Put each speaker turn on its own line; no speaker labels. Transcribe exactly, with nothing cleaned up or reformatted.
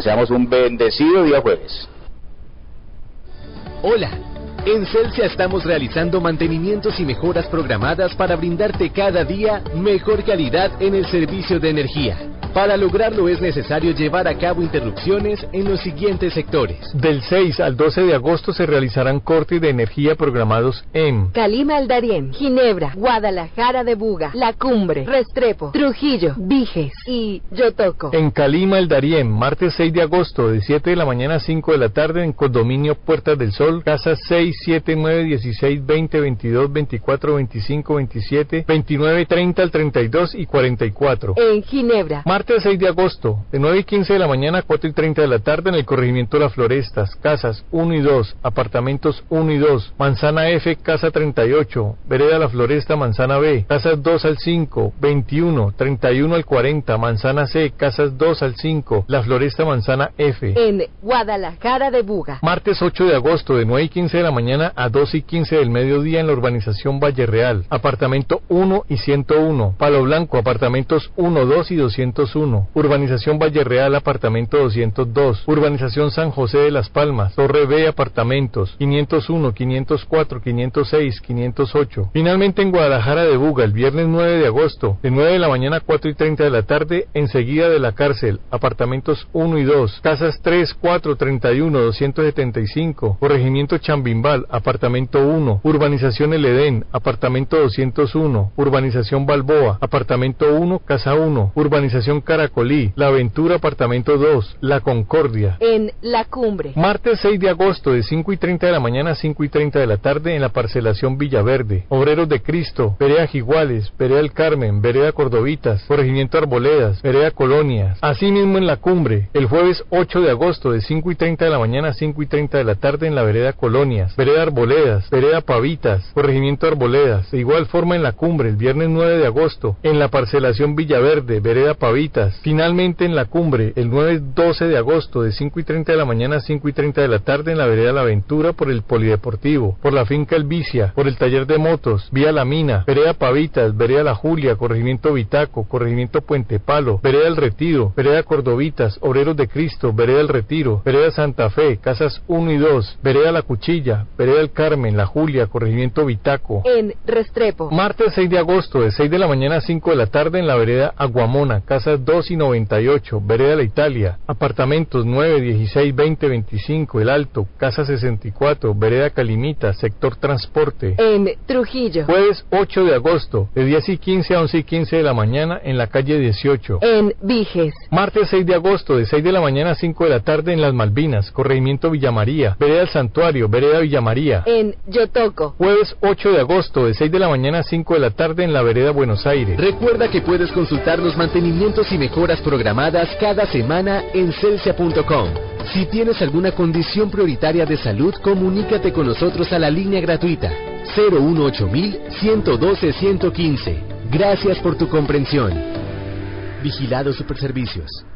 Deseamos un bendecido día jueves.
Hola, en Celsia estamos realizando mantenimientos y mejoras programadas para brindarte cada día mejor calidad en el servicio de energía. Para lograrlo es necesario llevar a cabo interrupciones en los siguientes sectores.
Del seis al doce de agosto se realizarán cortes de energía programados en
Calima al Darién, Ginebra, Guadalajara de Buga, La Cumbre, Restrepo, Trujillo, Viges y Yotoco.
En Calima el Darién, martes seis de agosto, de siete de la mañana a cinco de la tarde, en condominio Puertas del Sol, casas seis, siete, nueve, dieciséis, veinte, veintidós, veinticuatro, veinticinco, veintisiete, veintinueve, treinta al treinta y dos y cuarenta y cuatro.
En Ginebra,
martes seis de agosto, de nueve y quince de la mañana a cuatro y treinta de la tarde, en el corregimiento Las Florestas, casas uno y dos, apartamentos uno y dos, Manzana F, casa treinta y ocho, Vereda La Floresta, Manzana B, casas dos al cinco, veintiuno, treinta y uno al cuarenta, Manzana C, casas dos al cinco, La Floresta, Manzana F.
En Guadalajara de Buga,
martes ocho de agosto, de nueve y quince de la mañana a doce y quince del mediodía, en la urbanización Valle Real, apartamento uno y ciento uno, Palo Blanco, apartamentos uno, dos y doscientos uno, urbanización Valle Real, apartamento doscientos dos, urbanización San José de las Palmas, Torre B, apartamentos quinientos uno, quinientos cuatro, quinientos seis, quinientos ocho. Finalmente en Guadalajara de Buga, el viernes nueve de agosto, de nueve de la mañana a cuatro y treinta de la tarde, enseguida de la cárcel, apartamentos uno y dos, casas tres, cuatro, treinta y uno, doscientos setenta y cinco, corregimiento Chambimbal, apartamento uno, urbanización El Edén, apartamento doscientos uno, urbanización Balboa, apartamento uno, casa uno, urbanización Caracolí, La Aventura, apartamento dos, La Concordia.
En La Cumbre,
martes seis de agosto, de cinco y treinta de la mañana a cinco y treinta de la tarde, en la parcelación Villaverde, Obreros de Cristo, Vereda Jiguales, Vereda El Carmen, Vereda Cordovitas, corregimiento Arboledas, Vereda Colonias. Asimismo en La Cumbre, el jueves ocho de agosto, de cinco y treinta de la mañana a cinco y treinta de la tarde, en la Vereda Colonias, Vereda Arboledas, Vereda Pavitas, corregimiento Arboledas. De igual forma en La Cumbre, el viernes nueve de agosto, en la parcelación Villaverde, Vereda Pavitas. Finalmente en La Cumbre, el nueve doce de agosto, de cinco y treinta de la mañana a cinco y treinta de la tarde, en la Vereda La Aventura, por el Polideportivo, por la finca El Vicia, por el taller de motos, vía La Mina, Vereda Pavitas, Vereda La Julia, corregimiento Vitaco, corregimiento Puente Palo, Vereda El Retiro, Vereda Cordovitas, Obreros de Cristo, Vereda El Retiro, Vereda Santa Fe, casas uno y dos, Vereda La Cuchilla, Vereda El Carmen, La Julia, corregimiento Vitaco.
En Restrepo,
martes seis de agosto, de seis de la mañana a cinco de la tarde, en la Vereda Aguamona, casas dos y noventa y ocho, Vereda La Italia, apartamentos nueve, dieciséis, veinte, veinticinco, El Alto, casa sesenta y cuatro, Vereda Calimita, sector transporte.
En Trujillo,
jueves ocho de agosto, de diez y quince a once y quince de la mañana, en la calle dieciocho.
En Viges,
martes seis de agosto, de seis de la mañana a cinco de la tarde, en Las Malvinas, corregimiento Villamaría, Vereda El Santuario, Vereda Villamaría.
En Yotoco,
juejueves ocho de agosto, de seis de la mañana a cinco de la tarde, en la Vereda Buenos Aires.
Recuerda que puedes consultar los mantenimientos y mejoras programadas cada semana en celsia punto com. Si tienes alguna condición prioritaria de salud, comunícate con nosotros a la línea gratuita cero uno ocho mil, ciento doce, ciento quince. Gracias por tu comprensión. Vigilado Superservicios.